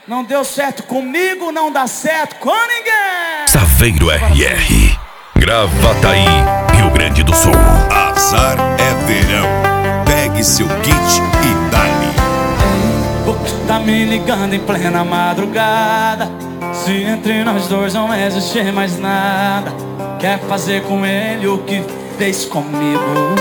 Não deu certo comigo, não dá certo com ninguém. Saveiro RR, Gravataí, Rio Grande do Sul. Azar é verão. Pegue seu kit e dá-lhe. Porque tá me ligando em plena madrugada, se entre nós dois não existe mais nada. Quer fazer com ele o que fez comigo.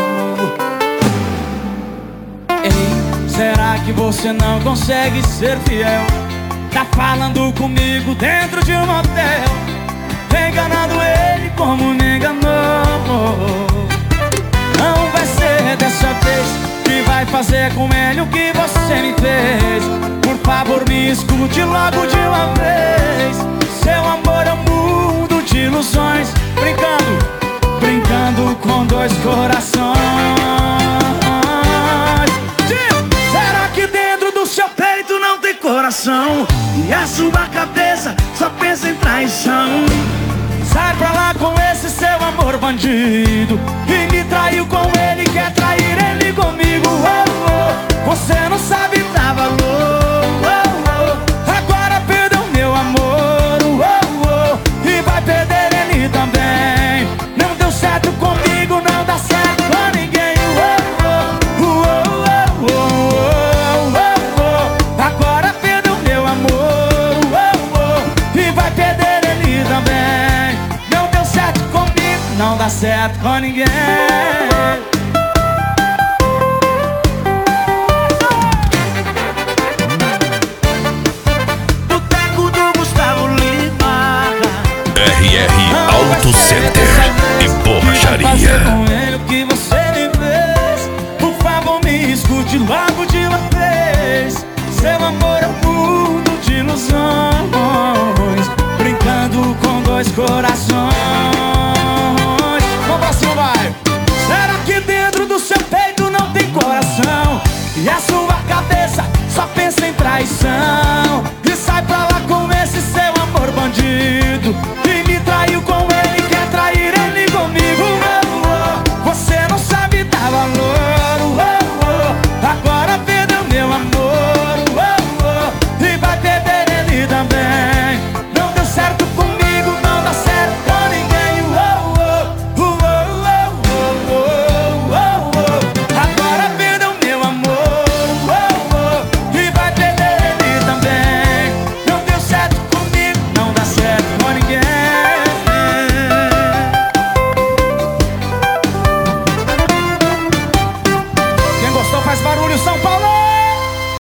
Ei, será que você não consegue ser fiel? Tá falando comigo dentro de um motel, enganando ele como me enganou. Não vai ser dessa vez que vai fazer com ele o que você me fez. Por favor, me escute logo de uma vez. Seu amor é um mundo de ilusões, brincando com dois corações. Será que dentro do seu peito não tem coração? E a sua cabeça só pensa em traição? Sai pra lá com esse seu amor bandido, e me traiu com ele, quer trair ele comigo. Oh, oh. Você não sabe dar valor. Oh, oh. Agora perdeu meu amor. Oh, oh. E vai perder ele também. Não deu certo comigo, não dá certo com ninguém. Oh, oh. Oh, oh, oh, oh, oh. Agora perdeu meu amor. Oh, oh. E vai perder ele também. Não deu certo comigo, não dá certo com ninguém. Boteco do Gustavo Lima. RR Auto Center e Borracharia. Com ele o que você me fez. Por favor, me escute logo de uma vez. Seu amor é um mundo de ilusões, brincando com dois corações. Vamos pra cima, vai. Será que dentro do seu peito não tem coração? E a sua cabeça só pensa em traição?